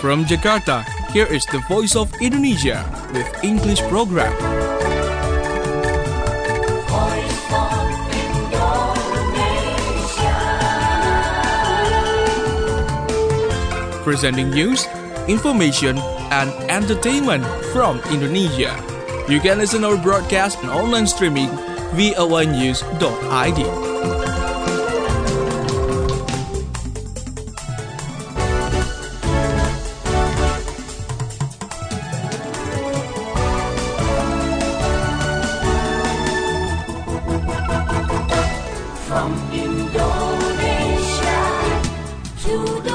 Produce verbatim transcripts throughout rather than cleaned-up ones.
From Jakarta, here is the Voice of Indonesia with English program. Voice of Indonesia. Presenting news, information, and entertainment from Indonesia. You can listen our broadcast and online streaming v o a news dot i d. From Indonesia to the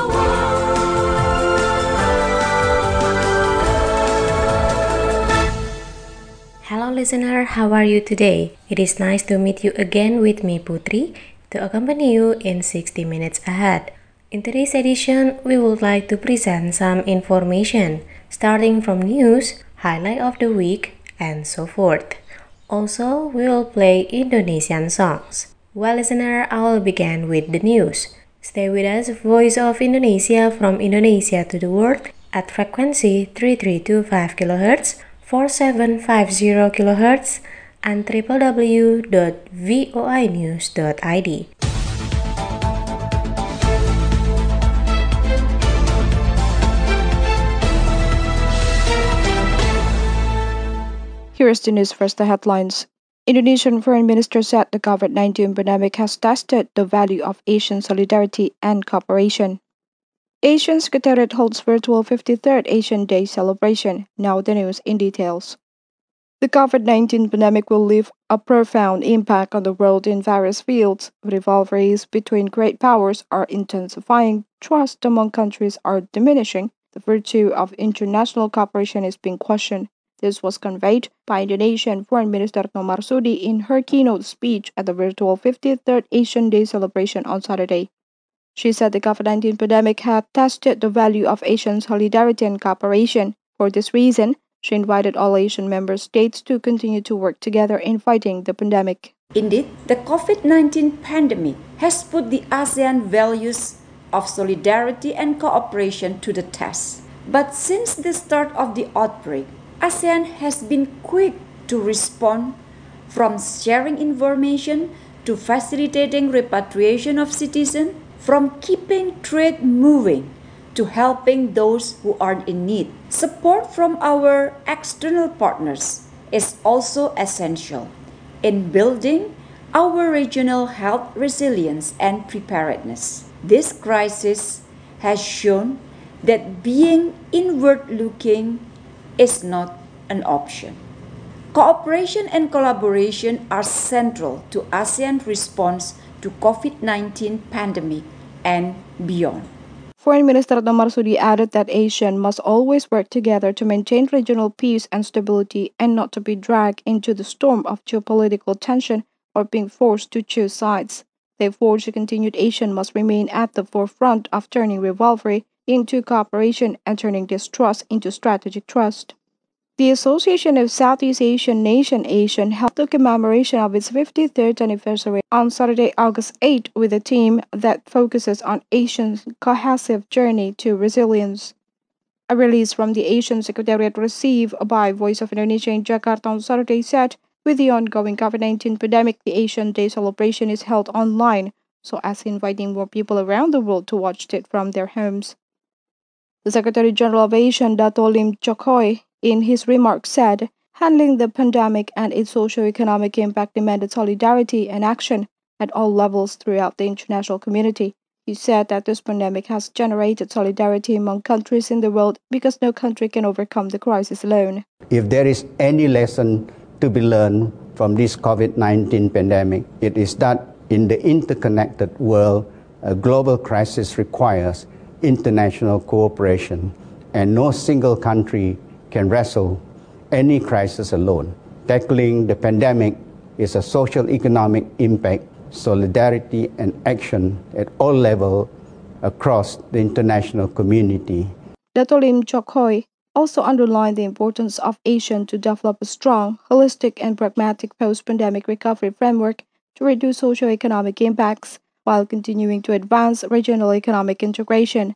Hello listener, how are you today? It is nice to meet you again with me Putri to accompany you in sixty minutes ahead. In today's edition, we would like to present some information starting from news, highlight of the week, and so forth. Also, we will play Indonesian songs. Well listener, I will begin with the news. Stay with us, Voice of Indonesia from Indonesia to the world at frequency three three two five kilohertz, four seven five zero kilohertz, and w w w dot voi news dot i d. Here is the news first, the headlines. Indonesian Foreign Minister said the COVID nineteen pandemic has tested the value of Asian solidarity and cooperation. Asian Secretariat holds virtual fifty-third Asian Day celebration. Now the news in details. The COVID nineteen pandemic will leave a profound impact on the world in various fields. Rivalries between great powers are intensifying, trust among countries are diminishing, the virtue of international cooperation is being questioned. This was conveyed by Indonesian Foreign Minister Retno Marsudi in her keynote speech at the virtual fifty-third Asian Day celebration on Saturday. She said the COVID nineteen pandemic had tested the value of Asian solidarity and cooperation. For this reason, she invited all Asian member states to continue to work together in fighting the pandemic. Indeed, the COVID nineteen pandemic has put the ASEAN values of solidarity and cooperation to the test. But since the start of the outbreak, ASEAN has been quick to respond, from sharing information to facilitating repatriation of citizens, from keeping trade moving to helping those who are in need. Support from our external partners is also essential in building our regional health resilience and preparedness. This crisis has shown that being inward-looking is not an option. Cooperation and collaboration are central to ASEAN's response to COVID nineteen pandemic and beyond. Foreign Minister Retno Marsudi added that ASEAN must always work together to maintain regional peace and stability and not to be dragged into the storm of geopolitical tension or being forced to choose sides. Therefore, the continued ASEAN must remain at the forefront of turning rivalry into cooperation and turning distrust into strategic trust. The Association of Southeast Asian Nations ASEAN held the commemoration of its fifty-third anniversary on Saturday, August eighth, with a theme that focuses on ASEAN's cohesive journey to resilience. A release from the Asian Secretariat received by Voice of Indonesia in Jakarta on Saturday said, with the ongoing COVID nineteen pandemic, the Asian Day celebration is held online, so as inviting more people around the world to watch it from their homes. The Secretary General of ASEAN, Dato Lim Chok Hoi, in his remarks said, handling the pandemic and its socio-economic impact demanded solidarity and action at all levels throughout the international community. He said that this pandemic has generated solidarity among countries in the world because no country can overcome the crisis alone. If there is any lesson to be learned from this COVID nineteen pandemic, it is that in the interconnected world, a global crisis requires international cooperation, and no single country can wrestle any crisis alone. Tackling the pandemic is a social economic impact, solidarity and action at all levels across the international community. Dato Lim Chok Hoi also underlined the importance of ASEAN to develop a strong, holistic and pragmatic post-pandemic recovery framework to reduce socio-economic impacts while continuing to advance regional economic integration.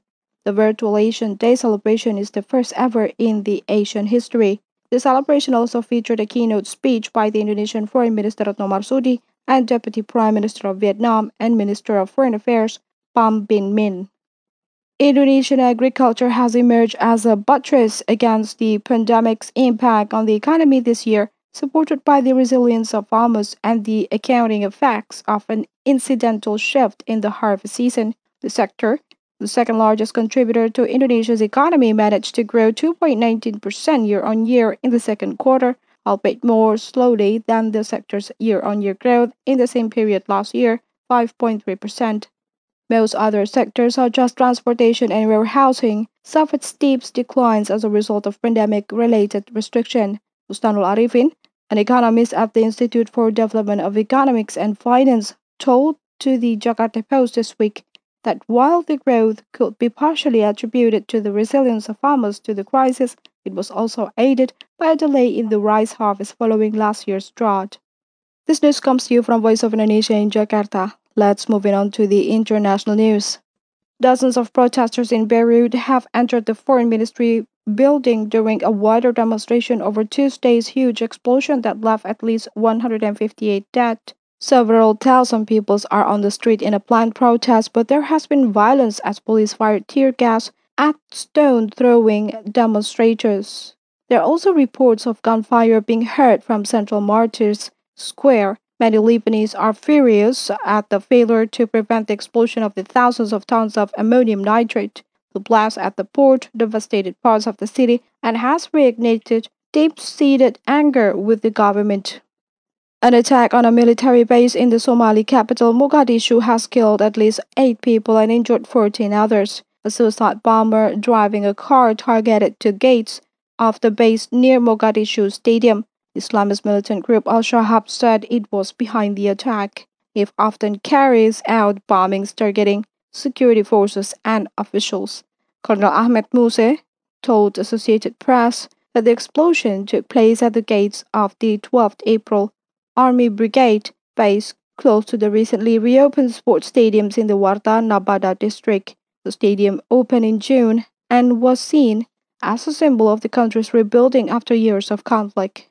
The virtual Asian Day celebration is the first ever in the Asian history. The celebration also featured a keynote speech by the Indonesian Foreign Minister Retno Marsudi and Deputy Prime Minister of Vietnam and Minister of Foreign Affairs Pham Binh Minh. Indonesian agriculture has emerged as a buttress against the pandemic's impact on the economy this year, supported by the resilience of farmers and the accounting effects of an incidental shift in the harvest season. The sector, the second largest contributor to Indonesia's economy, managed to grow two point one nine percent year-on-year in the second quarter, albeit more slowly than the sector's year-on-year growth in the same period last year, five point three percent. Most other sectors, such as transportation and warehousing, suffered steep declines as a result of pandemic-related restriction. Bustanul Arifin, an economist at the Institute for Development of Economics and Finance, told to the Jakarta Post this week that while the growth could be partially attributed to the resilience of farmers to the crisis, it was also aided by a delay in the rice harvest following last year's drought. This news comes to you from Voice of Indonesia in Jakarta. Let's move on to the international news. Dozens of protesters in Beirut have entered the foreign ministry building during a wider demonstration over Tuesday's huge explosion that left at least one hundred fifty-eight dead. Several thousand people are on the street in a planned protest, but there has been violence as police fired tear gas at stone-throwing demonstrators. There are also reports of gunfire being heard from Central Martyrs Square. Many Lebanese are furious at the failure to prevent the explosion of the thousands of tons of ammonium nitrate. The blast at the port devastated parts of the city and has reignited deep-seated anger with the government. An attack on a military base in the Somali capital, Mogadishu, has killed at least eight people and injured fourteen others. A suicide bomber driving a car targeted two gates of the base near Mogadishu Stadium. Islamist militant group Al-Shabaab said it was behind the attack. It often carries out bombings targeting security forces and officials. Colonel Ahmed Muse told Associated Press that the explosion took place at the gates of the twelfth April Army Brigade base close to the recently reopened sports stadiums in the Warta Nabada district. The stadium opened in June and was seen as a symbol of the country's rebuilding after years of conflict.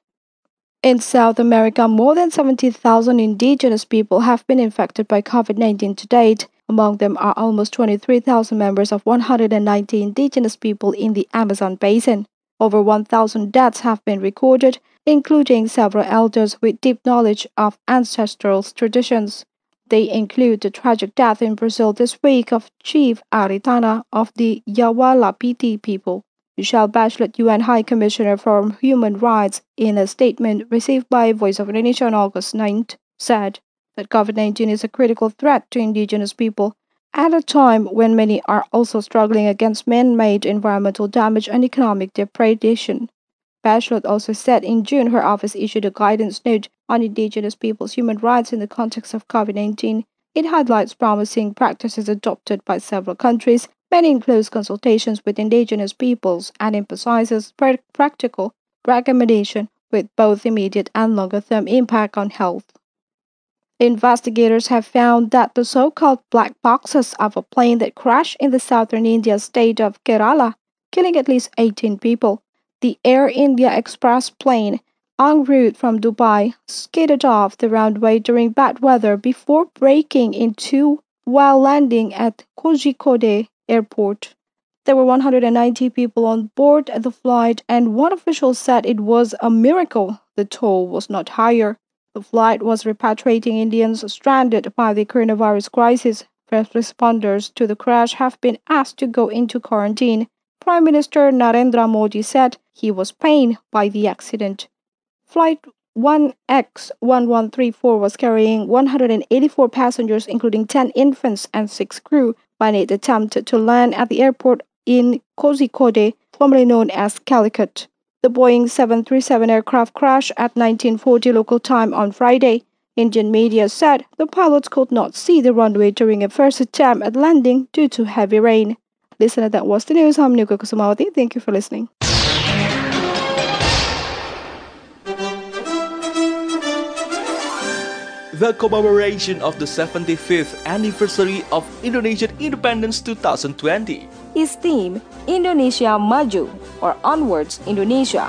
In South America, more than seventy thousand indigenous people have been infected by COVID nineteen to date. Among them are almost twenty-three thousand members of one hundred ninety indigenous people in the Amazon basin. Over one thousand deaths have been recorded, including several elders with deep knowledge of ancestral traditions. They include the tragic death in Brazil this week of Chief Aritana of the Yawalapiti people. Michelle Bachelet, U N High Commissioner for Human Rights, in a statement received by Voice of Indonesia on August ninth, said that COVID nineteen is a critical threat to indigenous people at a time when many are also struggling against man-made environmental damage and economic depredation. Bachelet also said in June her office issued a guidance note on indigenous people's human rights in the context of COVID nineteen. It highlights promising practices adopted by several countries, many in close consultations with indigenous peoples, and emphasizes pra- practical recommendation with both immediate and longer-term impact on health. Investigators have found that the so-called black boxes of a plane that crashed in the southern India state of Kerala, killing at least eighteen people. The Air India Express plane, en route from Dubai, skidded off the runway during bad weather before breaking in two while landing at Kozhikode Airport. There were one hundred ninety people on board the flight, and one official said it was a miracle the toll was not higher. The flight was repatriating Indians stranded by the coronavirus crisis. First responders to the crash have been asked to go into quarantine. Prime Minister Narendra Modi said he was pained by the accident. Flight one X one one three four was carrying one hundred eighty-four passengers, including ten infants and six crew, when it attempted to land at the airport in Kozhikode, formerly known as Calicut. The Boeing seven thirty-seven aircraft crashed at nineteen forty local time on Friday. Indian media said the pilots could not see the runway during a first attempt at landing due to heavy rain. Listener, that was the news. I'm Nuka Kusumawati. Thank you for listening. The commemoration of the seventy-fifth anniversary of Indonesian independence twenty twenty his theme, Indonesia Maju, or Onwards Indonesia.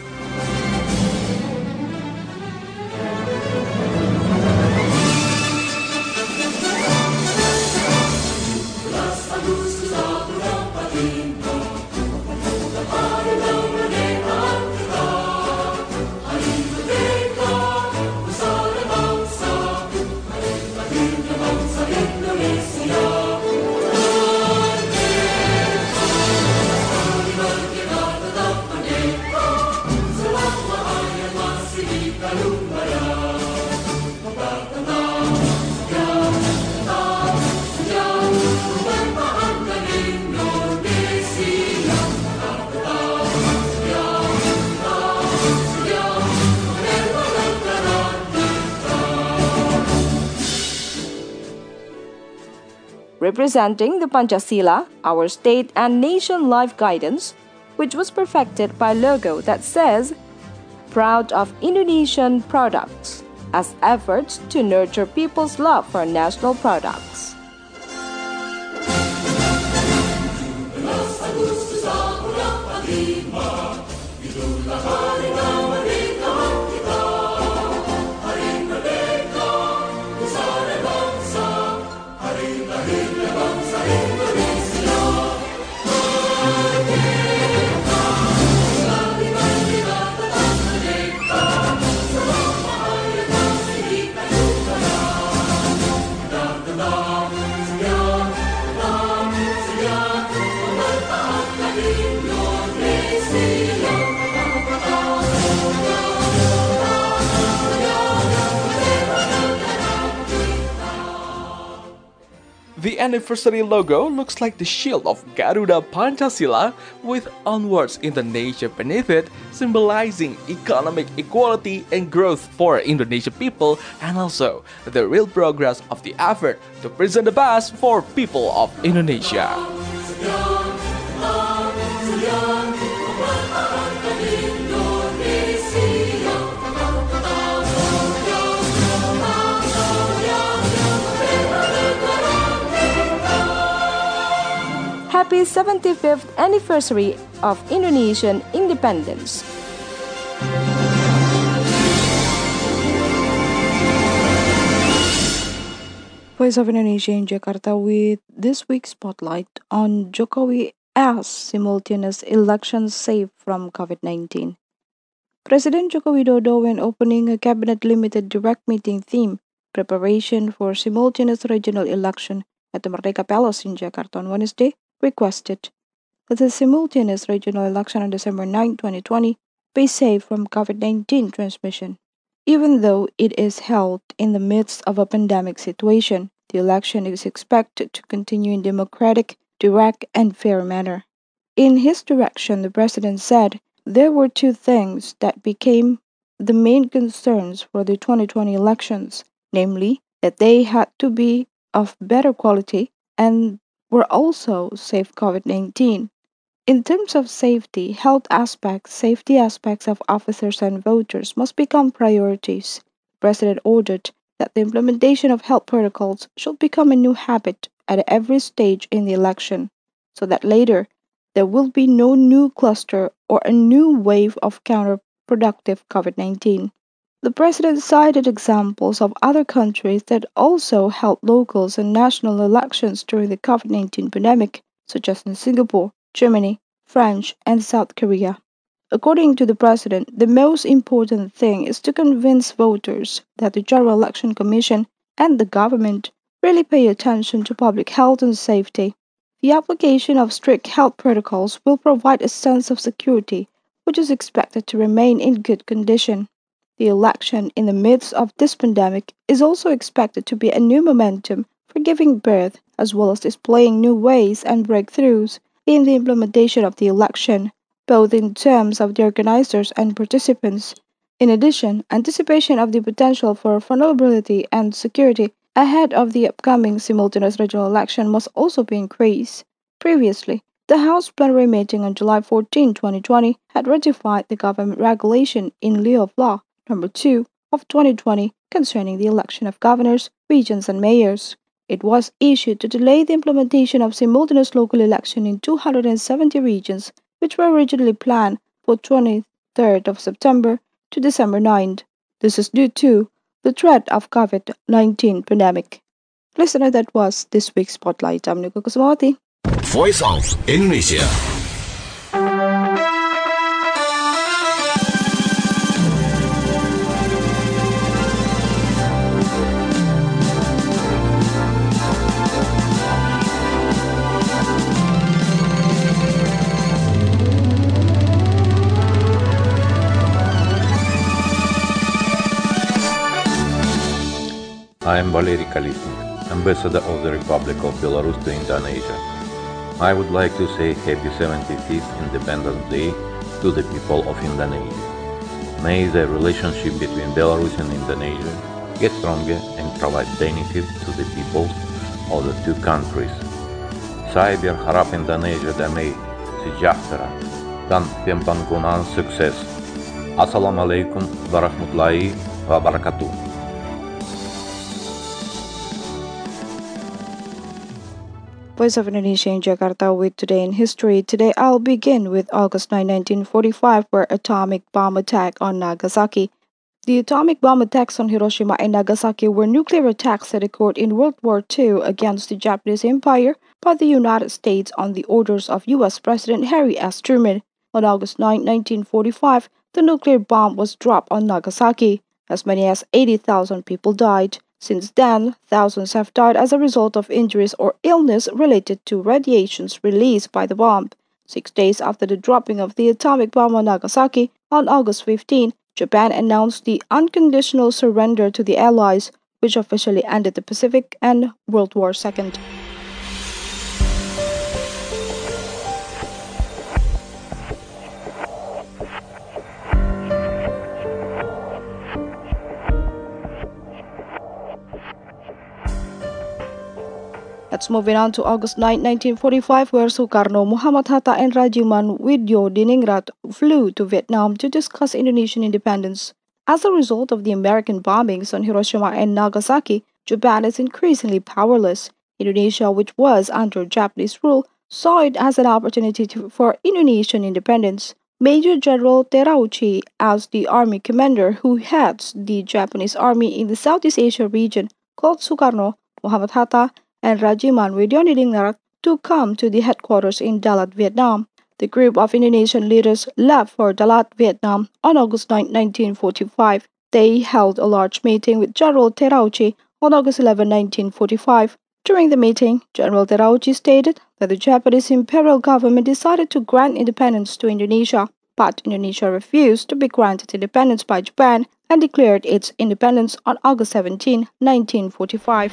Representing the Pancasila, our state and nation life guidance, which was perfected by a logo that says, "Proud of Indonesian products," as efforts to nurture people's love for national products. The anniversary logo looks like the shield of Garuda Pancasila with onwards Indonesia beneath it, symbolizing economic equality and growth for Indonesian people and also the real progress of the effort to present the best for people of Indonesia. Happy seventy-fifth anniversary of Indonesian independence. Voice of Indonesia in Jakarta with this week's spotlight on Jokowi as simultaneous elections safe from COVID nineteen. President Joko Widodo, when opening a cabinet limited direct meeting theme, preparation for simultaneous regional election at the Merdeka Palace in Jakarta on Wednesday, requested that the simultaneous regional election on December ninth, twenty twenty be safe from COVID nineteen transmission. Even though it is held in the midst of a pandemic situation, the election is expected to continue in democratic, direct, and fair manner. In his direction, the president said there were two things that became the main concerns for the twenty twenty elections, namely that they had to be of better quality and were also safe COVID nineteen. In terms of safety, health aspects, safety aspects of officers and voters must become priorities. The President ordered that the implementation of health protocols should become a new habit at every stage in the election, so that later there will be no new cluster or a new wave of counterproductive COVID nineteen. The President cited examples of other countries that also held local and national elections during the COVID nineteen pandemic, such as in Singapore, Germany, France, and South Korea. According to the President, the most important thing is to convince voters that the General Election Commission and the government really pay attention to public health and safety. The application of strict health protocols will provide a sense of security, which is expected to remain in good condition. The election in the midst of this pandemic is also expected to be a new momentum for giving birth as well as displaying new ways and breakthroughs in the implementation of the election, both in terms of the organizers and participants. In addition, anticipation of the potential for vulnerability and security ahead of the upcoming simultaneous regional election must also be increased. Previously, the House plenary meeting on July fourteenth, twenty twenty had ratified the government regulation in lieu of law number two of twenty twenty concerning the election of governors, regions, and mayors. It was issued to delay the implementation of simultaneous local election in two hundred seventy regions, which were originally planned for twenty-third of September to December ninth. This is due to the threat of COVID nineteen pandemic. Listener, that was this week's Spotlight. I'm Nuka Kusumawati. Voice of Indonesia. I am Valery Kalistnik, Ambassador of the Republic of Belarus to Indonesia. I would like to say Happy seventy-fifth Independence Day to the people of Indonesia. May the relationship between Belarus and Indonesia get stronger and provide benefit to the people of the two countries. Saya berharap Indonesia damai, sejahtera, dan pembangunan sukses. Assalamualaikum warahmatullahi wabarakatuh. Voice of Indonesia in Jakarta with Today in History. Today I'll begin with August ninth, nineteen forty-five, where atomic bomb attack on Nagasaki. The atomic bomb attacks on Hiroshima and Nagasaki were nuclear attacks that occurred in World War Two against the Japanese Empire by the United States on the orders of U S President Harry S. Truman. On August ninth, nineteen forty-five, the nuclear bomb was dropped on Nagasaki. As many as eighty thousand people died. Since then, thousands have died as a result of injuries or illness related to radiations released by the bomb. Six days after the dropping of the atomic bomb on Nagasaki, on August fifteenth, Japan announced the unconditional surrender to the Allies, which officially ended the Pacific and World War Two. Let's move on to August ninth, nineteen forty-five, where Sukarno, Muhammad Hatta, and Rajiman Widyodiningrat flew to Vietnam to discuss Indonesian independence. As a result of the American bombings on Hiroshima and Nagasaki, Japan is increasingly powerless. Indonesia, which was under Japanese rule, saw it as an opportunity to, for Indonesian independence. Major General Terauchi, as the army commander who heads the Japanese army in the Southeast Asia region, called Sukarno, Muhammad Hatta, and Rajiman Widyodiningrat to come to the headquarters in Dalat, Vietnam. The group of Indonesian leaders left for Dalat, Vietnam on August ninth, nineteen forty-five. They held a large meeting with General Terauchi on August eleventh, nineteen forty-five. During the meeting, General Terauchi stated that the Japanese imperial government decided to grant independence to Indonesia, but Indonesia refused to be granted independence by Japan and declared its independence on August seventeenth, nineteen forty-five.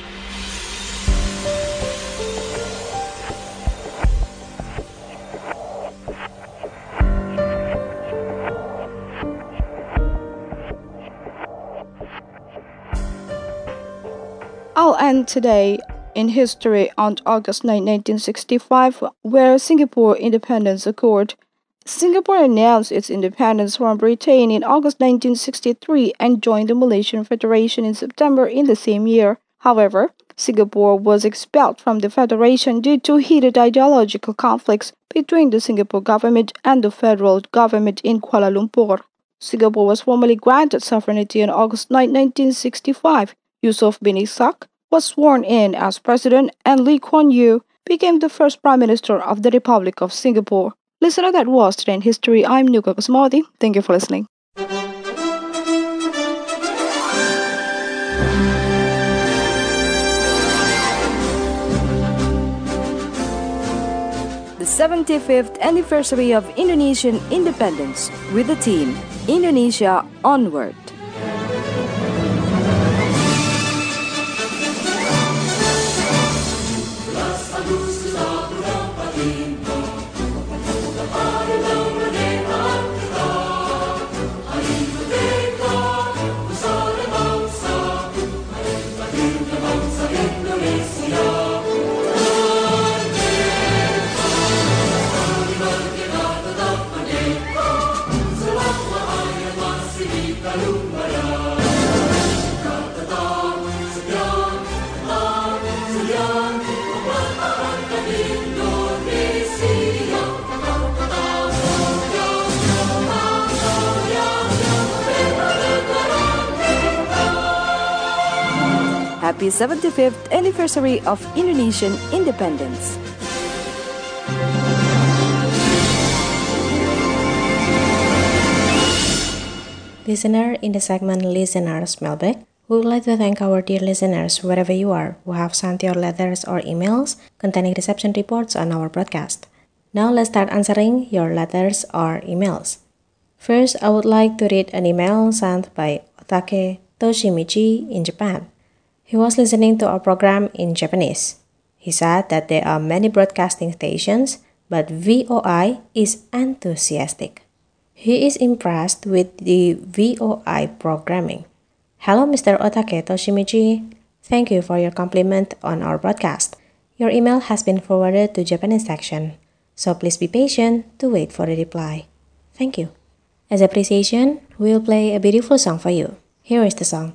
I'll end today in history on August ninth, nineteen sixty-five, where Singapore independence occurred. Singapore announced its independence from Britain in August nineteen sixty-three and joined the Malaysian Federation in September in the same year. However, Singapore was expelled from the Federation due to heated ideological conflicts between the Singapore government and the federal government in Kuala Lumpur. Singapore was formally granted sovereignty on August ninth, nineteen sixty-five. Yusof bin Ishak was sworn in as president, and Lee Kuan Yew became the first Prime Minister of the Republic of Singapore. Listener, that was Today in History. I'm Nuka Kusumawati. Thank you for listening. The seventy-fifth anniversary of Indonesian independence with the theme Indonesia Onward. Lalu happy seventy-fifth anniversary of Indonesian independence. Listener, in the segment Listeners Mailbag, we would like to thank our dear listeners wherever you are who have sent your letters or emails containing reception reports on our broadcast. Now let's start answering your letters or emails. First, I would like to read an email sent by Otake Toshimichi in Japan. He was listening to our program in Japanese. He said that there are many broadcasting stations, but V O I is enthusiastic. He is impressed with the V O I programming. Hello, Mister Otake Toshimichi. Thank you for your compliment on our broadcast. Your email has been forwarded to Japanese section, so please be patient to wait for the reply. Thank you. As appreciation, we will play a beautiful song for you. Here is the song.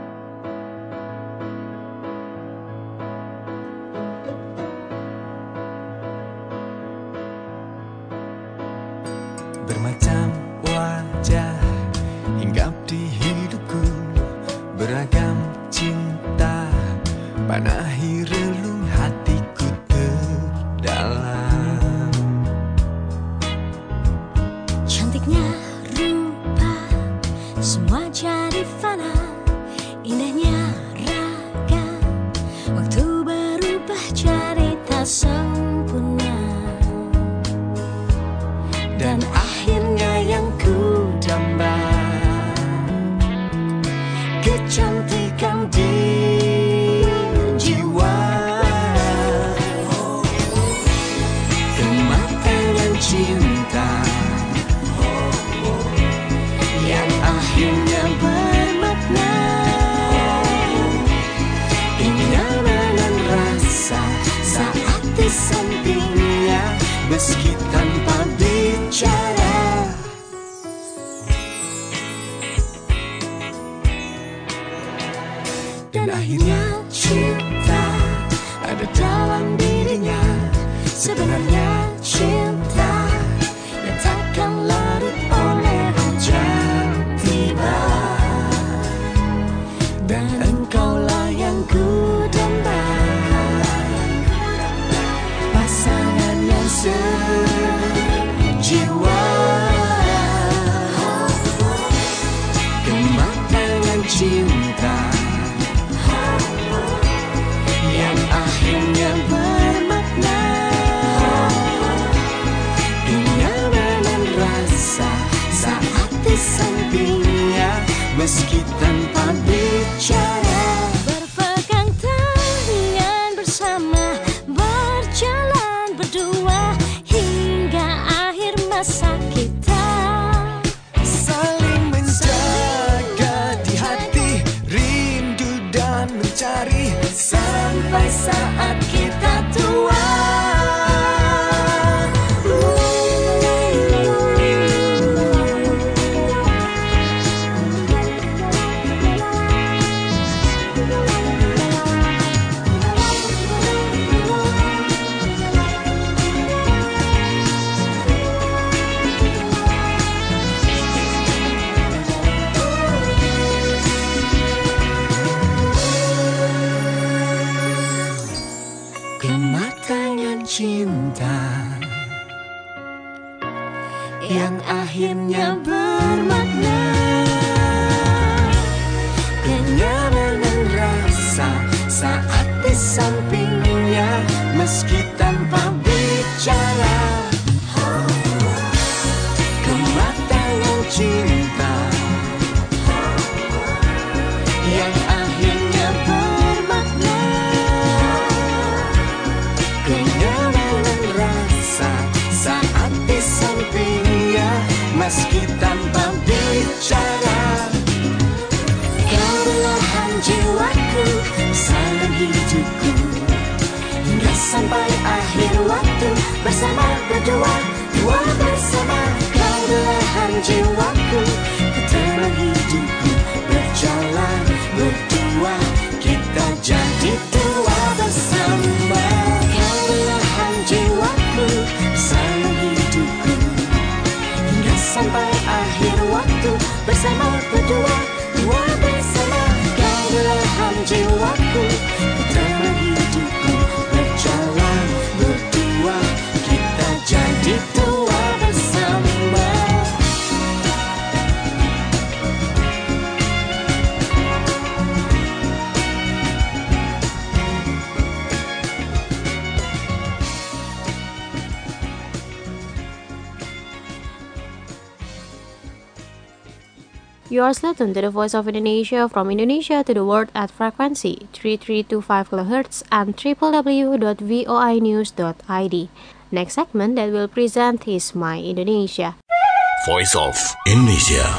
Bermacam wajah hinggap di hidupku, beragam cinta panahi relung hatiku terdalam. Cantiknya rupa semua jadi fana, indahnya raga waktu berubah jadi tak sempurna, dan akhirnya yang ku damba kecantikan di jiwa, kematangan cinta yang akhirnya bermakna, kenyamanan rasa saat di sampingnya meski tanpa bicara. Dan akhirnya cinta ada dalam dirinya, sebenarnya cinta yang takkan larut oleh hujan tiba, dan engkaulah yang ku damba, pasangan yang sejiwa, kematangan cinta yang akhirnya bermakna, kenyamanan rasa saat di sampingnya meski tanpa bicara. berpegang tangan bersama, berjalan berdua hingga akhir masa kita. Saling menjaga di hati, rindu dan mencari sampai saat kita tua. Kematangan cinta yang akhirnya bermakna, kenyamanan rasa saat di sampingnya meski tanpa bicara. Kematangan cinta yang akhirnya bermakna, kenyamanan rasa saat di sampingnya meski tanpa bicara. Kau belahan jiwaku, sayang hidupku, hingga sampai akhir waktu bersama berdua, dua bersama. Kau belahan jiwaku, ketenangan hidupku, berjalan berdua, kita jadi dua bersama. Kau belahan jiwaku, sayang hidupku, hingga sampai akhir waktu bersama berdua, dua bersama. Kau belahan jiwaku, You are still tuned to the Voice of Indonesia from Indonesia to the world at frequency three three two five kilohertz and w w w dot voi news dot i d. Next segment that will present is My Indonesia. Voice of Indonesia.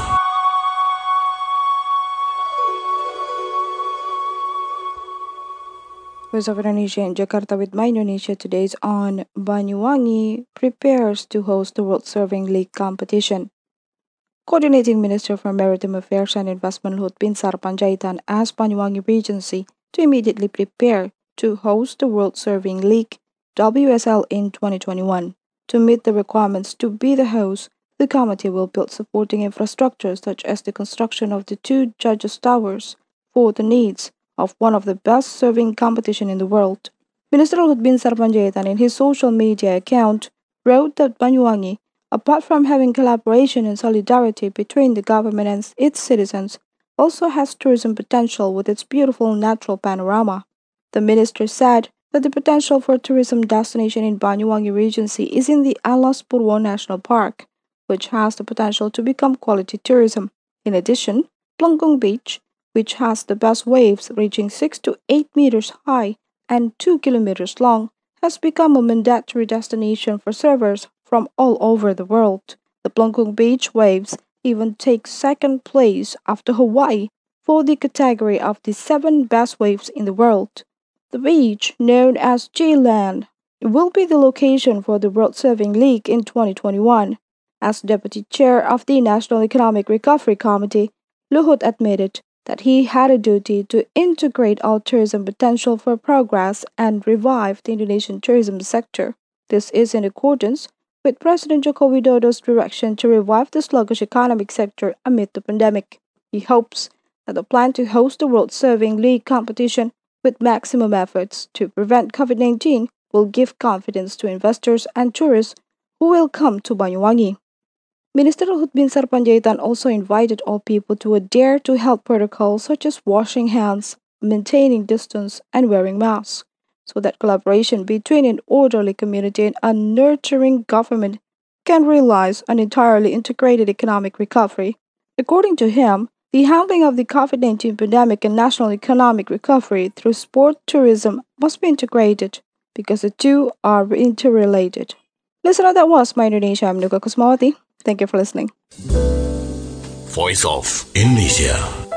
Voice of Indonesia in Jakarta with My Indonesia today is on Banyuwangi prepares to host the World Surfing League competition. Coordinating Minister for Maritime Affairs and Investment Luhut Binsar Panjaitan asked Banyuwangi Regency to immediately prepare to host the World Surfing League W S L in twenty twenty-one. To meet the requirements to be the host, the committee will build supporting infrastructure such as the construction of the two judges' towers for the needs of one of the best surfing competition in the world. Minister Luhut Binsar Panjaitan in his social media account wrote that Banyuwangi, apart from having collaboration and solidarity between the government and its citizens, also has tourism potential with its beautiful natural panorama. The minister said that the potential for tourism destination in Banyuwangi Regency is in the Alas Purwo National Park, which has the potential to become quality tourism. In addition, Plengkung Beach, which has the best waves reaching six to eight meters high and two kilometers long, has become a mandatory destination for surfers from all over the world. The Plengkung Beach waves even take second place after Hawaii for the category of the seven best waves in the world. The beach, known as J-Land, will be the location for the World Surfing League in twenty twenty-one. As Deputy Chair of the National Economic Recovery Committee, Luhut admitted that he had a duty to integrate all tourism potential for progress and revive the Indonesian tourism sector. This is in accordance with President Joko Widodo's direction to revive the sluggish economic sector amid the pandemic. He hopes that the plan to host the World Surfing League competition with maximum efforts to prevent COVID nineteen will give confidence to investors and tourists who will come to Banyuwangi. Minister Luhut Binsar Panjaitan also invited all people to adhere to health protocols such as washing hands, maintaining distance, and wearing masks, so that collaboration between an orderly community and a nurturing government can realize an entirely integrated economic recovery. According to him, the handling of the COVID nineteen pandemic and national economic recovery through sport tourism must be integrated because the two are interrelated. Listener, that was My Indonesia. I'm Nuka Kusmawati. Thank you for listening. Voice of Indonesia.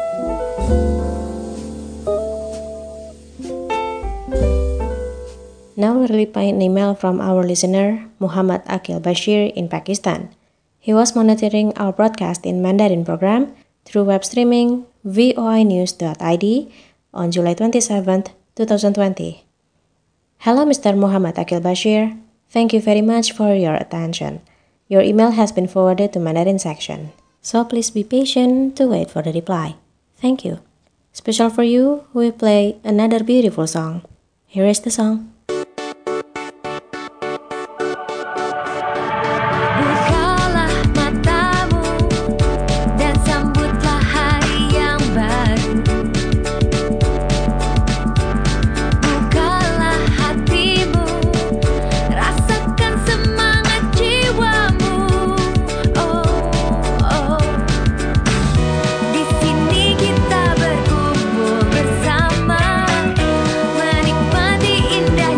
Now we'll read an email from our listener, Muhammad Akil Bashir in Pakistan. He was monitoring our broadcast in Mandarin program through web streaming voi news dot i d on July twenty-seventh, twenty twenty. Hello, Mister Muhammad Akil Bashir. Thank you very much for your attention. Your email has been forwarded to Mandarin section, so please be patient to wait for the reply. Thank you. Special for you, we play another beautiful song. Here is the song. Indah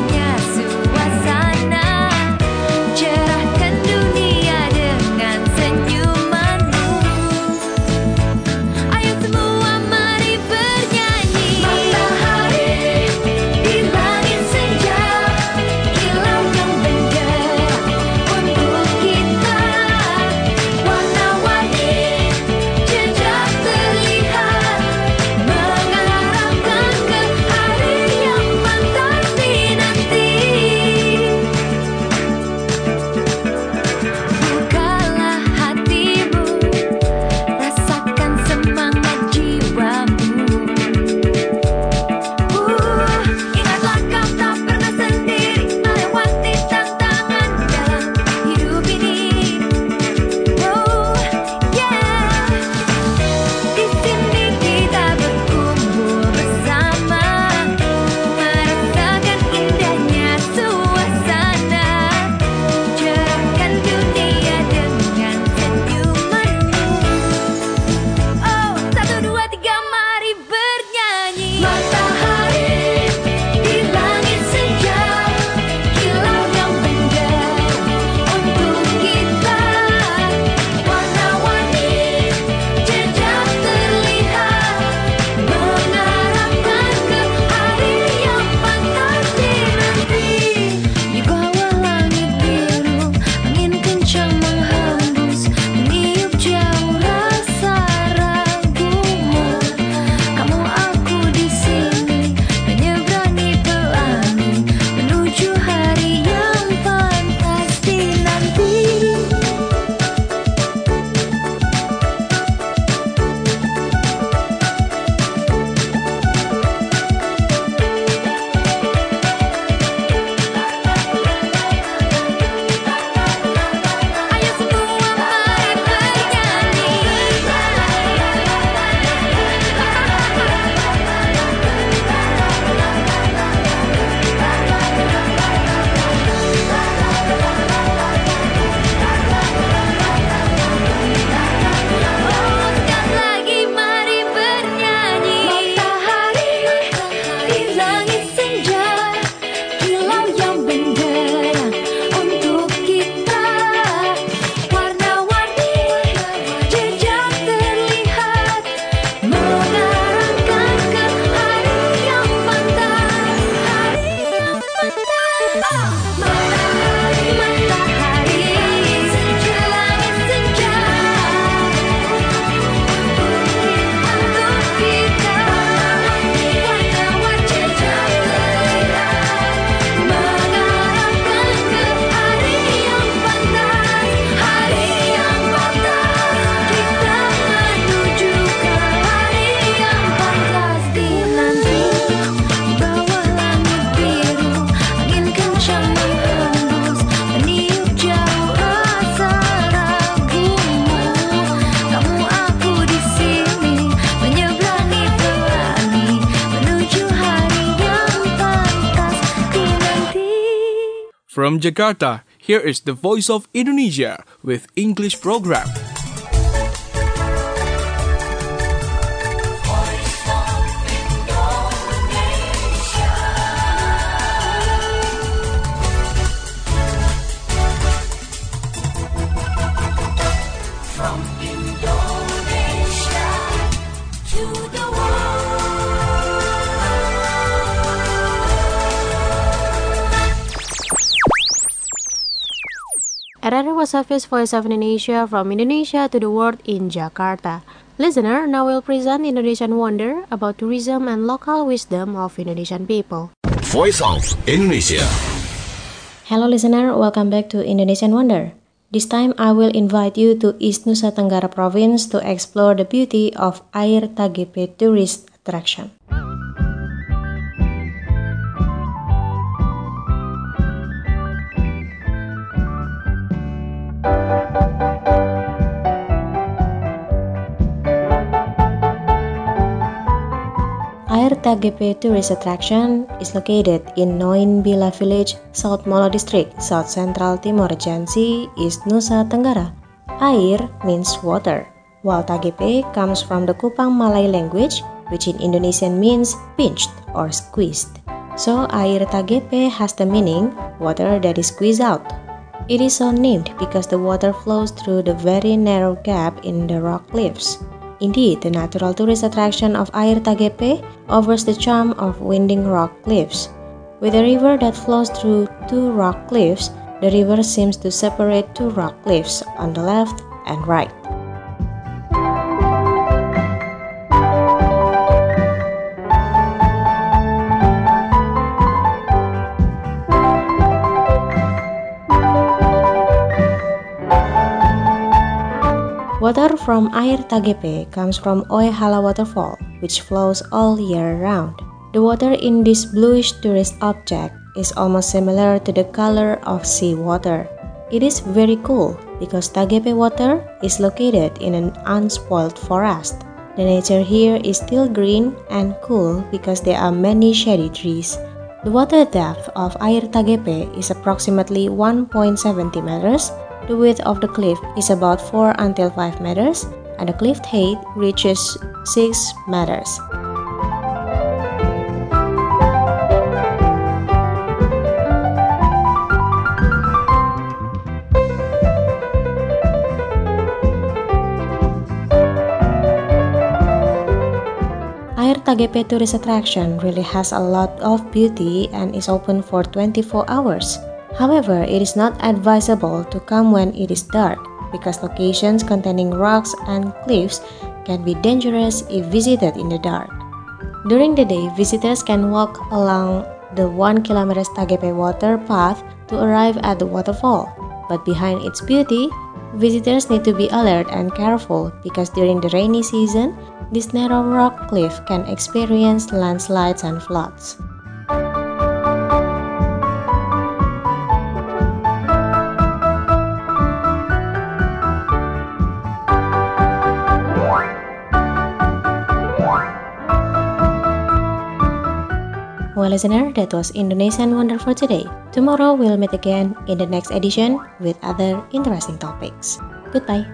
From Jakarta, here is the Voice of Indonesia with English program. Error was Hafiz, Voice of Indonesia from Indonesia to the world in Jakarta. Listener, now we'll present Indonesian Wonder about tourism and local wisdom of Indonesian people. Voice of Indonesia. Hello listener, welcome back to Indonesian Wonder. This time I will invite you to East Nusa Tenggara Province to explore the beauty of Air Tagepe tourist attraction. Air Tagepe tourist attraction is located in Noin Bila village, South Molo district, South Central Timor Regency, East Nusa Tenggara. Air means water, while Tagepe comes from the Kupang Malay language, which in Indonesian means pinched or squeezed. So Air Tagepe has the meaning water that is squeezed out. It is so named because the water flows through the very narrow gap in the rock cliffs. Indeed, the natural tourist attraction of Air Tagepe offers the charm of winding rock cliffs. With a river that flows through two rock cliffs, the river seems to separate two rock cliffs on the left and right. Water from Air Tagepe comes from Oehala Waterfall, which flows all year round. The water in this bluish tourist object is almost similar to the color of seawater. It is very cool because Tagepe water is located in an unspoiled forest. The nature here is still green and cool because there are many shady trees. The water depth of Air Tagepe is approximately one point seven zero meters. The width of the cliff is about four until five meters, and the cliff height reaches six meters. Air Tagepe tourist attraction really has a lot of beauty and is open for twenty-four hours. However, it is not advisable to come when it is dark because locations containing rocks and cliffs can be dangerous if visited in the dark. During the day, visitors can walk along the one kilometer Tagepe water path to arrive at the waterfall. But behind its beauty, visitors need to be alert and careful because during the rainy season, this narrow rock cliff can experience landslides and floods. Well, listener, that was Indonesian Wonder for today. Tomorrow we'll meet again in the next edition with other interesting topics. Goodbye.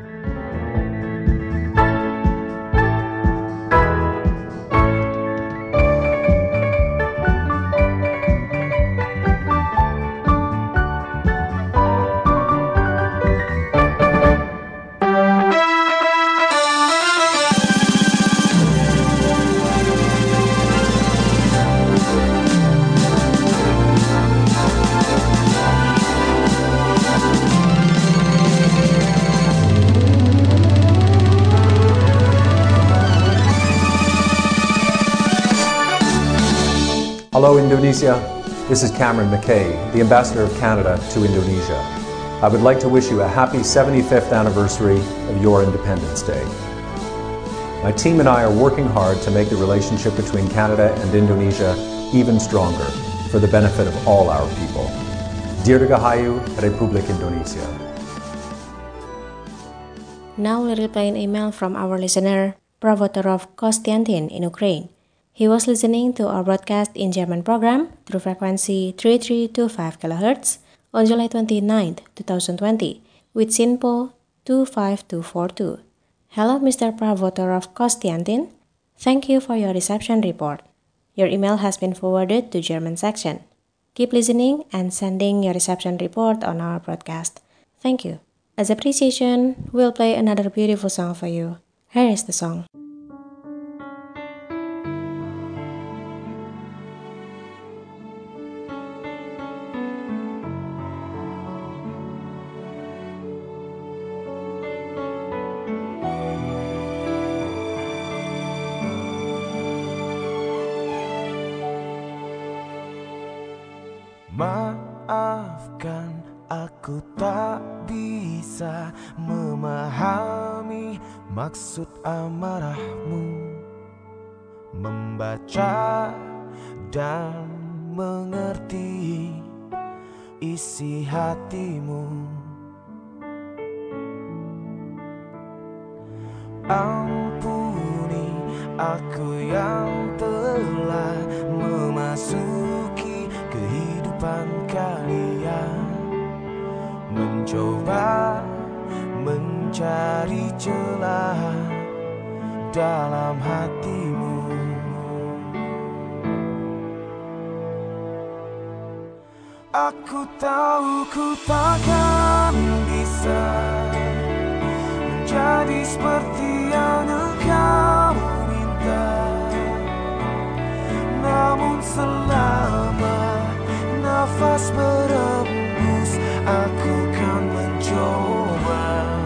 Hello Indonesia, this is Cameron McKay, the Ambassador of Canada to Indonesia. I would like to wish you a happy seventy-fifth anniversary of your Independence Day. My team and I are working hard to make the relationship between Canada and Indonesia even stronger for the benefit of all our people. Dirgahayu Republik Indonesia. Now we'll reply an email from our listener, Provotorov Kostiantin in Ukraine. He was listening to our broadcast in German program through frequency three three two five kilohertz on July twenty-ninth, twenty twenty, with SINPO two five two four two. Hello, Mister Pravotorov Kostiantin. Thank you for your reception report. Your email has been forwarded to German section. Keep listening and sending your reception report on our broadcast. Thank you. As appreciation, we'll play another beautiful song for you. Here is the song. Maafkan, aku tak bisa memahami maksud amarahmu, membaca dan mengerti isi hatimu. Ampuni aku yang telah memasuki kehidupan kalian, mencoba mencari celah dalam hatimu. Aku tahu ku takkan bisa menjadi seperti yang engkau minta, namun selama nafas berembus, aku kan mencoba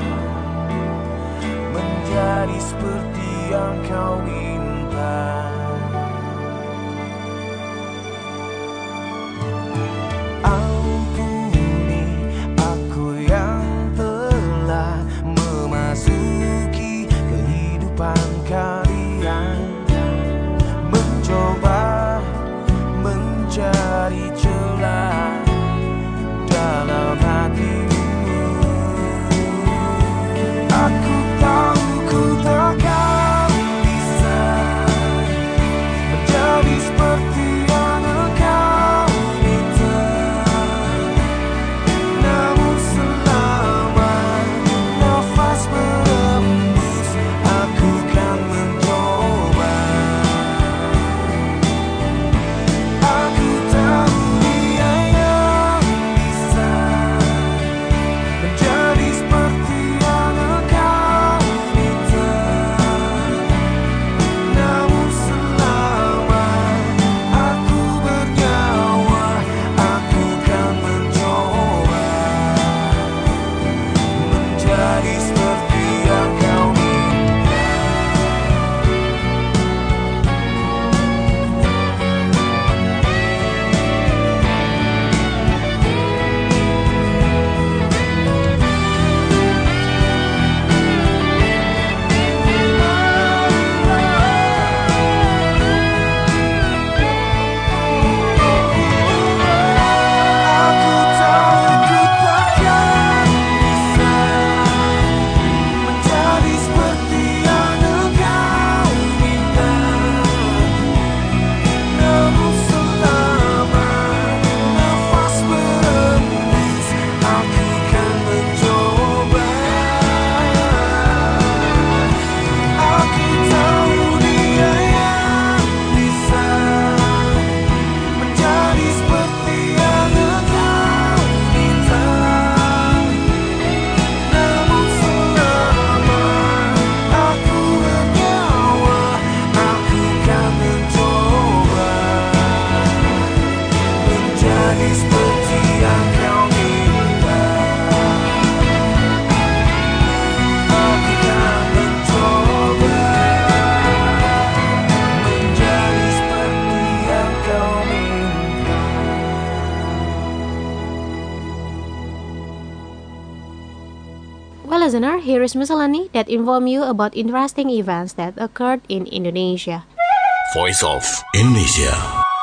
menjadi seperti yang kau minta. Ampuni aku yang telah memasuki kehidupan kalian, mencoba mencari celah dalam hatimu. Aku tahu ku takkan bisa menjadi seperti yang engkau minta, namun selama nafas berembus, aku kan mencoba. Aku tahu dia yang bisa menjadi seperti yang engkau minta, namun selama aku bernyawa, aku kan mencoba menjadi seperti yang kau minta. Aku tahu ku takkan bisa menjadi seperti yang engkau minta, namun selama nafas berembus, aku kan mencoba. Aku tahu dia yang bisa menjadi seperti yang engkau minta, namun selama aku bernyawa, aku kan mencoba menjadi seperti yang kau minta. Aku kan mencoba menjadi seperti yang kau minta. Well, listener, here is miscellany that inform you about interesting events that occurred in Indonesia. Voice of Indonesia.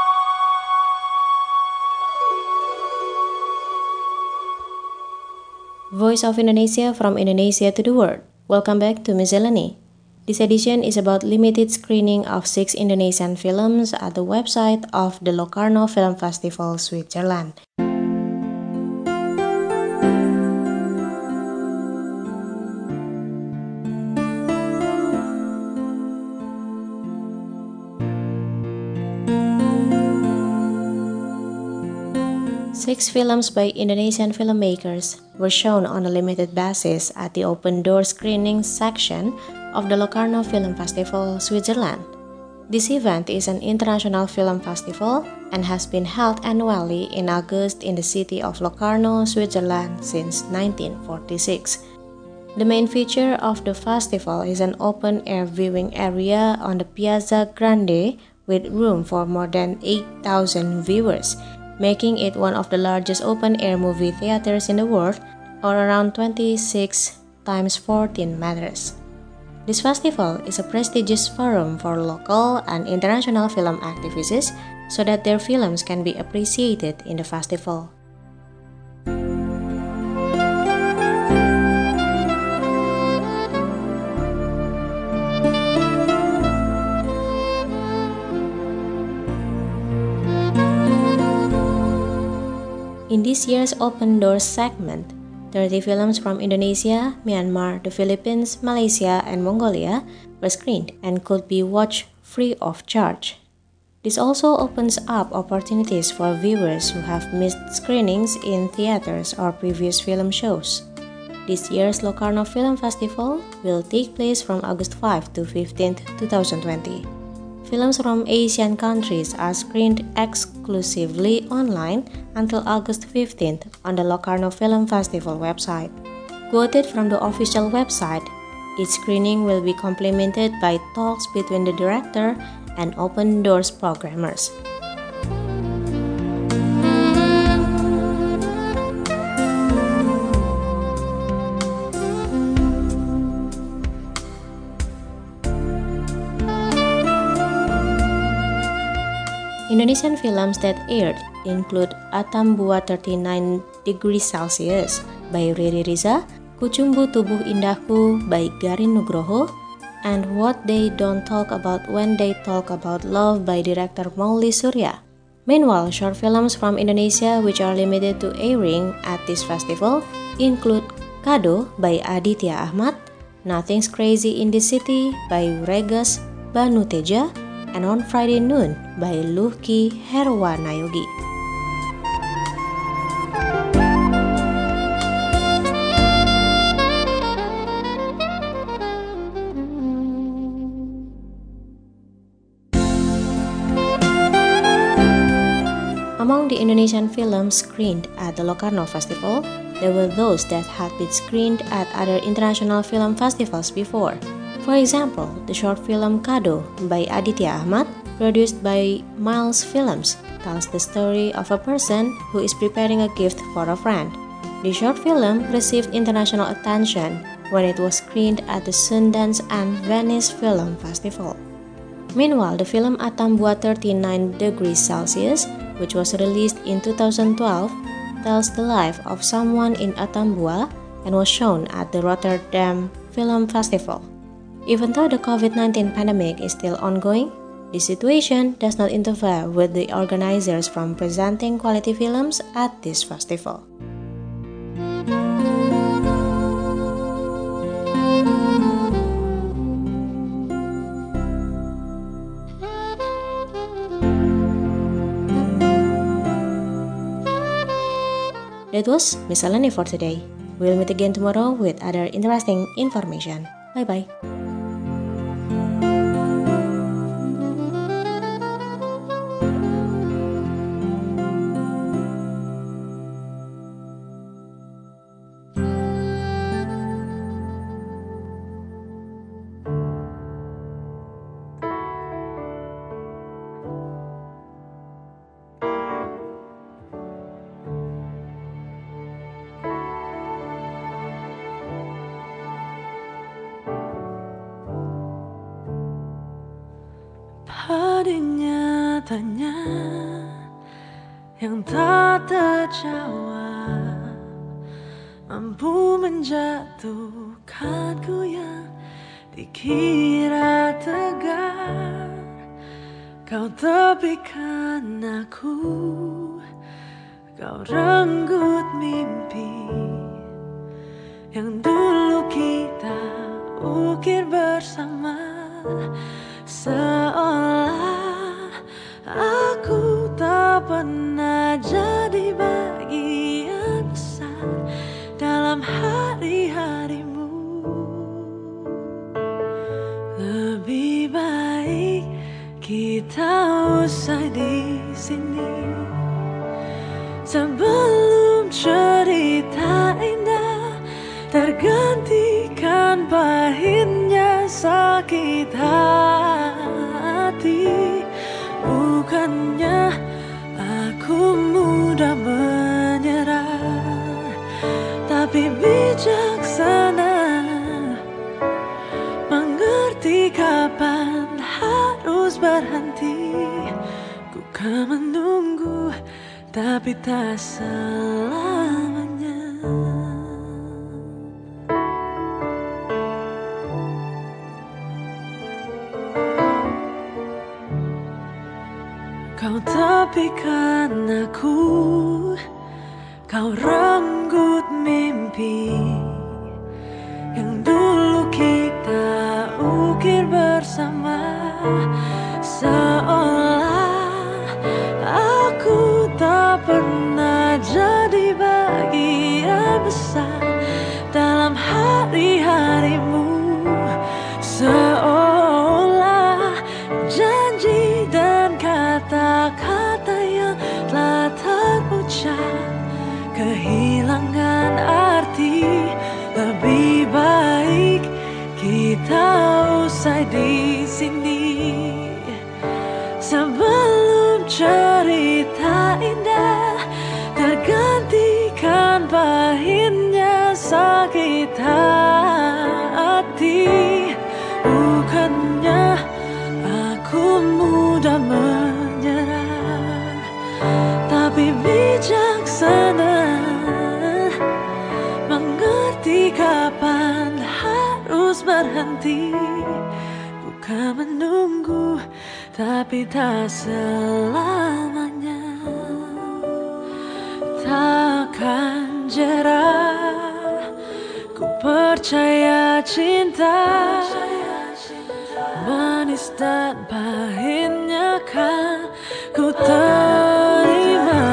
Voice of Indonesia from Indonesia to the world. Welcome back to Miscellany. This edition is about limited screening of six Indonesian films at the website of the Locarno Film Festival, Switzerland. Six films by Indonesian filmmakers were shown on a limited basis at the open door screening section of the Locarno Film Festival, Switzerland. This event is an international film festival and has been held annually in August in the city of Locarno, Switzerland since nineteen forty-six. The main feature of the festival is an open-air viewing area on the Piazza Grande with room for more than eight thousand viewers, making it one of the largest open-air movie theaters in the world, or around twenty-six times fourteen meters. This festival is a prestigious forum for local and international film activists so that their films can be appreciated in the festival. In this year's Open Doors segment, thirty films from Indonesia, Myanmar, the Philippines, Malaysia, and Mongolia were screened and could be watched free of charge. This also opens up opportunities for viewers who have missed screenings in theaters or previous film shows. This year's Locarno Film Festival will take place from August fifth to fifteenth, twenty twenty. Films from Asian countries are screened exclusively online until August fifteenth on the Locarno Film Festival website. Quoted from the official website, each screening will be complemented by talks between the director and Open Doors programmers. Indonesian films that aired include Atambua thirty-nine degrees Celsius by Riri Riza, Kucumbu Tubuh Indahku by Garin Nugroho, and What They Don't Talk About When They Talk About Love by director Mauli Surya. Meanwhile, short films from Indonesia which are limited to airing at this festival include Kado by Aditya Ahmad, Nothing's Crazy in the City by Regas Banu Teja, and On Friday Noon by Luhki Herwanayogi. Among the Indonesian films screened at the Locarno Festival, there were those that had been screened at other international film festivals before. For example, the short film Kado by Aditya Ahmad, produced by Miles Films, tells the story of a person who is preparing a gift for a friend. The short film received international attention when it was screened at the Sundance and Venice Film Festival. Meanwhile, the film Atambua thirty-nine degrees Celsius, which was released in two thousand twelve, tells the life of someone in Atambua and was shown at the Rotterdam Film Festival. Even though the COVID nineteen pandemic is still ongoing, this situation does not interfere with the organizers from presenting quality films at this festival. That was Miscellany for today. We'll meet again tomorrow with other interesting information. Bye-bye. Padanya tanya yang tak terjawab mampu menjatuhkanku yang dikira tegar. Kau tepikan aku, kau renggut mimpi yang dulu kita ukir bersama. Seolah aku tak pernah jadi baik. kita usai di sini. Sebelum cerita indah tergantikan pahitnya sakit hati. Bukannya aku mudah menyerah, tapi bijaksana mengerti kapan harus berhenti. Ku kan menunggu tapi tak selamanya. Kau tepikan aku, kau renggut mimpi yang dulu kita ukir bersama. Seolah aku tak pernah jadi bagian besar dalam hari-harimu. Seolah janji dan kata-kata yang telah terucap kehilangan arti. Lebih baik kita usai di sini. Sebelum cerita indah tergantikan pahitnya sakit hati. Bukannya aku mudah menyerah, tapi bijaksana mengerti kapan harus berhenti. Bukan menunggu tapi tak selamanya. Takkan jerah, ku percaya cinta manis dan pahitnya kan ku terima.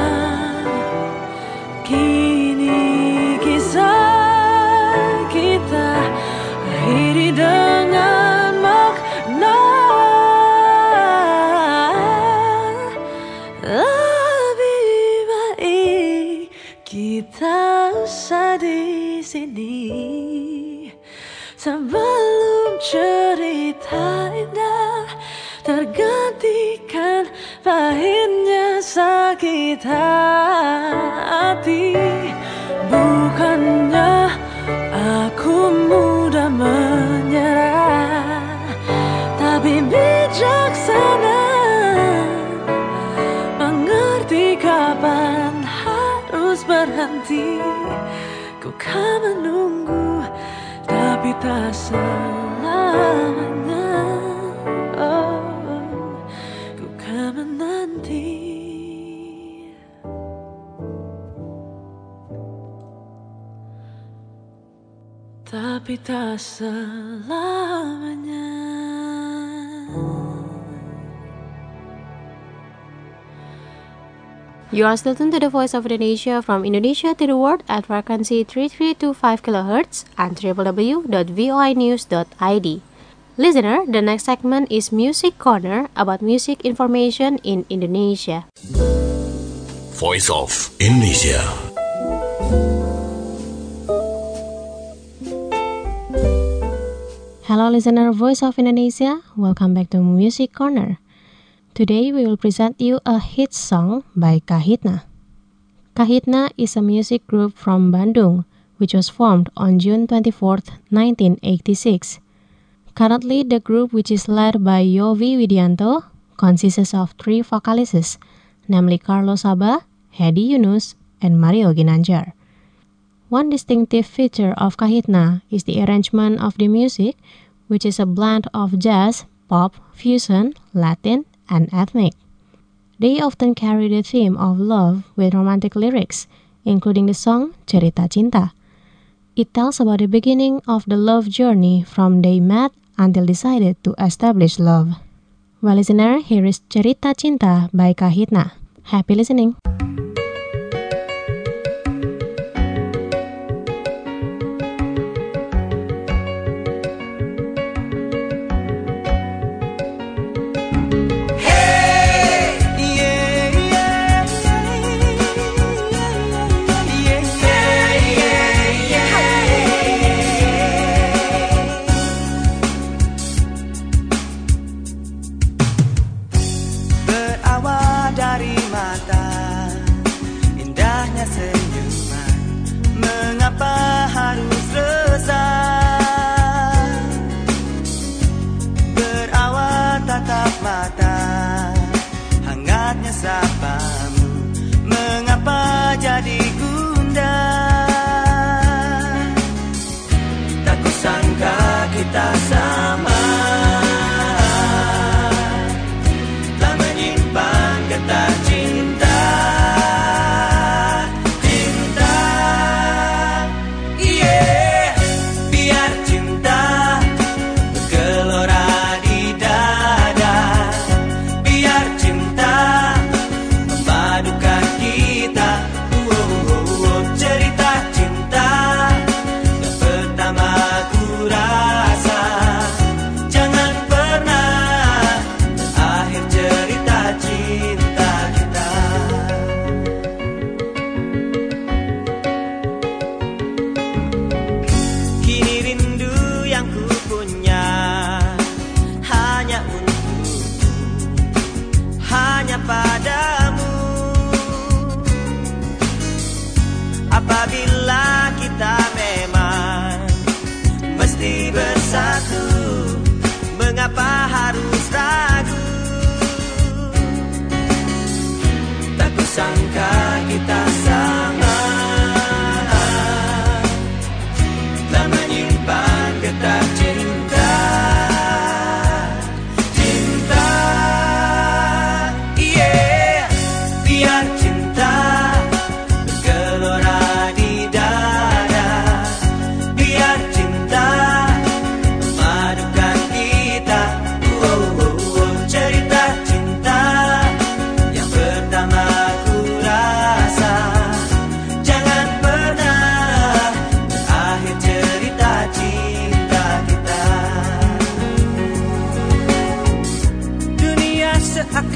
Kini kisah kita akhiri dengan makna. Lebih baik kita usai di sini. Sebelum cerita indah tergantikan pahitnya sakit hati. Bukannya aku mudah menyerah, tapi bijaksana mengerti kapan harus berhenti. Ku kan menunggu tapi tak selamanya. Oh, ku kan menanti. Tapi tak selamanya. You are still tuned to the Voice of Indonesia from Indonesia to the world at frequency three three two five kilohertz and w w w dot voi news dot i d. Listener, the next segment is Music Corner about music information in Indonesia. Voice of Indonesia. Hello listener, Voice of Indonesia. Welcome back to Music Corner. Today we will present you a hit song by Kahitna. Kahitna is a music group from Bandung, which was formed on June twenty-fourth, nineteen eighty-six. Currently, the group, which is led by Yovi Widianto, consists of three vocalists, namely Carlos Sabah, Hedi Yunus, and Mario Ginanjar. One distinctive feature of Kahitna is the arrangement of the music, which is a blend of jazz, pop, fusion, Latin, and ethnic. They often carry the theme of love with romantic lyrics, including the song Cerita Cinta. It tells about the beginning of the love journey from they met until decided to establish love. Well, listener, here is Cerita Cinta by Kahitna. Happy listening!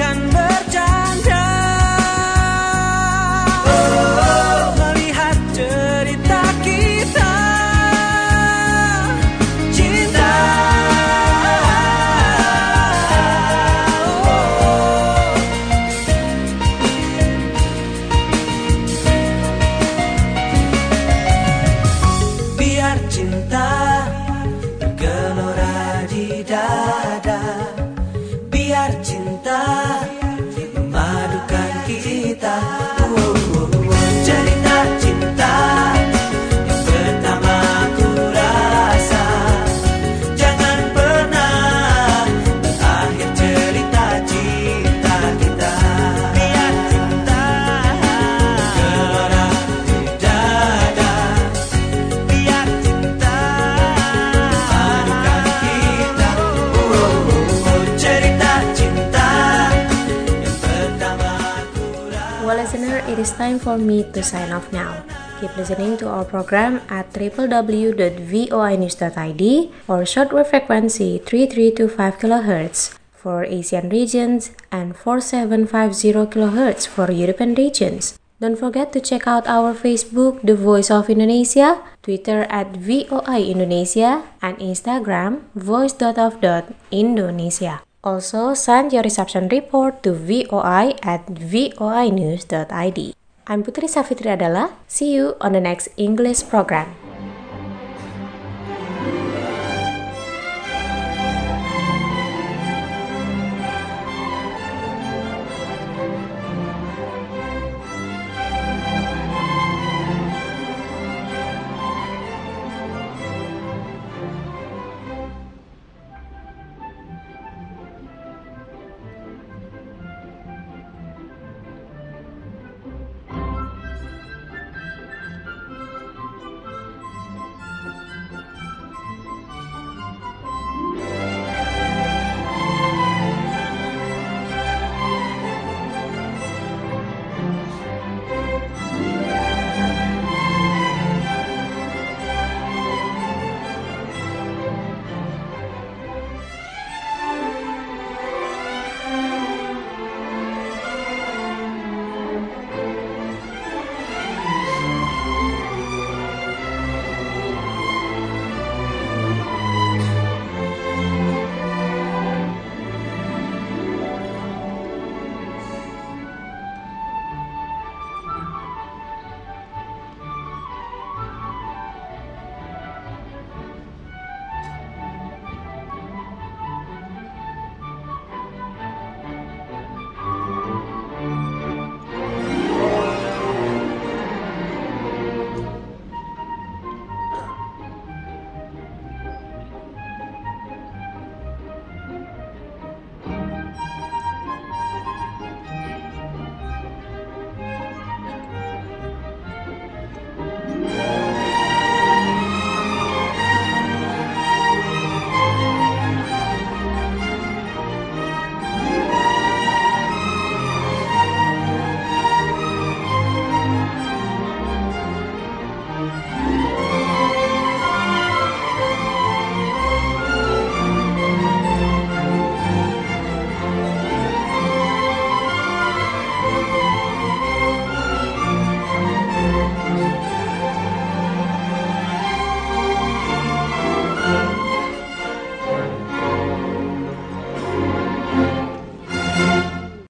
akan bercanda oh, melihat cerita kita cinta oh. Biar cinta bergelora di dada, biar cinta memadukan kita. Oh, oh, oh. Cerita cinta yang pertama ku rasa, jangan pernah berakhir cerita cinta kita. Biar cinta bergelora di dada, biar cinta memadukan kita. Oh, oh, oh. Cerita cinta yang pertama ku rasa. Well, listener, it is time for me to sign off now. Keep listening to our program at w w w dot voi news dot i d or shortwave frequency three three two five kilohertz for Asian regions and four seven five zero kilohertz for European regions. Don't forget to check out our Facebook, The Voice of Indonesia, Twitter at V O I Indonesia, and Instagram, voice dot of dot indonesia. Also, send your reception report to voi at voi news dot i d. I'm Putri Safitri Adala. See you on the next English program.